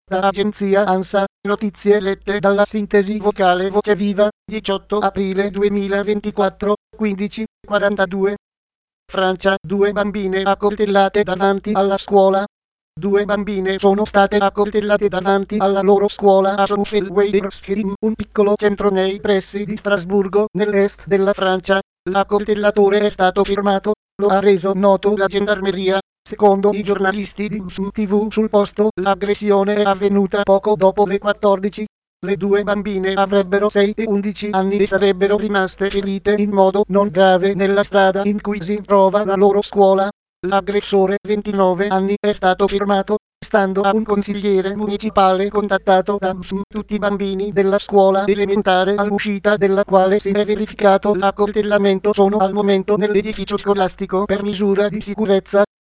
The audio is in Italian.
Da agenzia ANSA, notizie lette dalla sintesi vocale Voce Viva, 18 aprile 2024, 15:42. Francia, 2 bambine accoltellate davanti alla scuola. 2 bambine sono state accoltellate davanti alla loro scuola a Schuffelweidersheim, un piccolo centro nei pressi di Strasburgo, nell'est della Francia. L'accoltellatore è stato fermato, lo ha reso noto la gendarmeria. Secondo i giornalisti di TV sul posto, l'aggressione è avvenuta poco dopo le 14. Le 2 bambine avrebbero 6 e 11 anni e sarebbero rimaste ferite in modo non grave nella strada in cui si trova la loro scuola. L'aggressore, 29 anni, è stato fermato, stando a un consigliere municipale contattato da tutti i bambini della scuola elementare all'uscita della quale si è verificato l'accoltellamento sono al momento nell'edificio scolastico per misura di sicurezza.